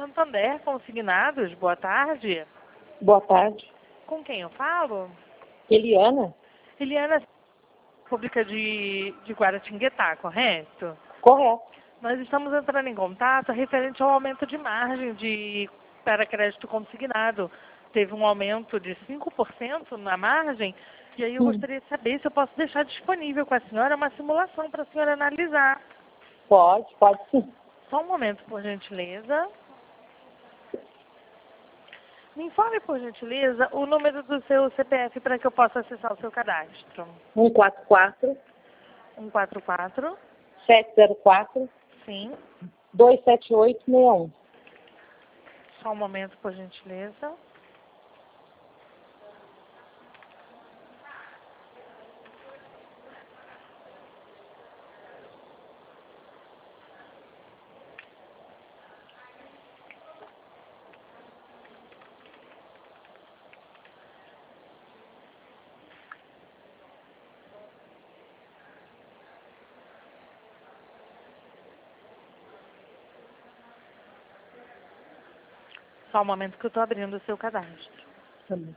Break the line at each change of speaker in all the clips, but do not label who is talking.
Santander Consignados. Boa tarde.
Boa tarde.
Com quem eu falo?
Eliana?
Eliana, República de Guaratinguetá, correto?
Correto.
Nós estamos entrando em contato referente ao aumento de margem para crédito consignado. Teve um aumento de 5% na margem, e aí eu gostaria de saber se eu posso deixar disponível com a senhora uma simulação para a senhora analisar.
Pode sim.
Só um momento, por gentileza. Me informe, por gentileza, o número do seu CPF para que eu possa acessar o seu cadastro.
144
144,
704
sim.
27861.
Só um momento, por gentileza. Só um momento que eu estou abrindo o seu cadastro.
Tá bom.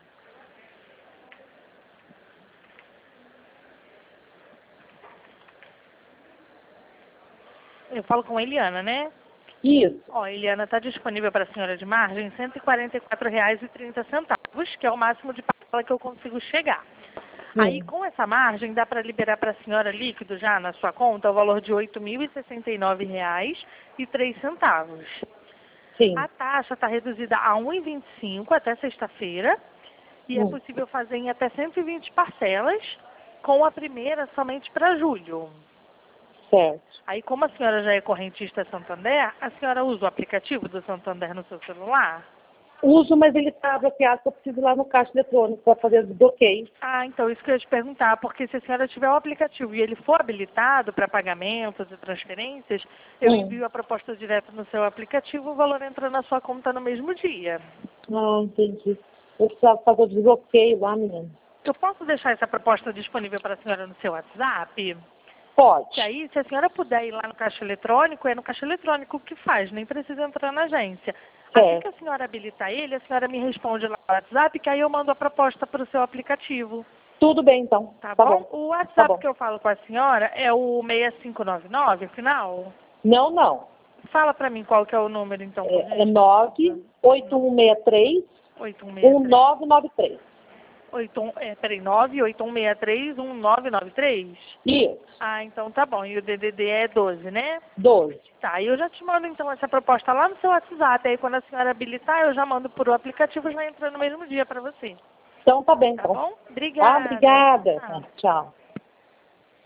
Eu falo com a Eliana, né?
Isso.
Ó, a Eliana, está disponível para a senhora de margem R$ 144,30, que é o máximo de parcela que eu consigo chegar. Aí, com essa margem, dá para liberar para a senhora líquido já na sua conta o valor de R$ 8.069,03.
Sim.
A taxa está reduzida a 1,25 até sexta-feira e é possível fazer em até 120 parcelas, com a primeira somente para julho.
Certo.
Aí, como a senhora já é correntista Santander, a senhora usa o aplicativo do Santander no seu celular?
Uso, mas ele está bloqueado, eu preciso ir lá no caixa eletrônico para fazer o bloqueio.
Ah, então isso que eu ia te perguntar, porque se a senhora tiver o aplicativo e ele for habilitado para pagamentos e transferências, eu envio a proposta direta no seu aplicativo, o valor entra na sua conta no mesmo dia.
Ah, entendi. Eu precisava fazer o desbloqueio lá, menina.
Eu posso deixar essa proposta disponível para a senhora no seu WhatsApp?
Pode.
Que aí, se a senhora puder ir lá no caixa eletrônico, é no caixa eletrônico que faz, nem precisa entrar na agência. Assim que a senhora habilitar ele, a senhora me responde lá no WhatsApp, que aí eu mando a proposta para o seu aplicativo.
Tudo bem, então.
Tá
Tá
bom?
bom.
O WhatsApp que eu falo com a senhora é o 6599, afinal?
Não.
Fala para mim qual que é o número, então.
É 98163 1993.
98163-1993?
Isso.
Ah, então tá bom. E o DDD é 12, né?
12.
Tá, e eu já te mando então essa proposta lá no seu WhatsApp. Aí quando a senhora habilitar, eu já mando por o aplicativo, já entra no mesmo dia para você.
Então tá bem,
Tá
então.
bom? Obrigada.
Obrigada.
Tchau.
Tchau.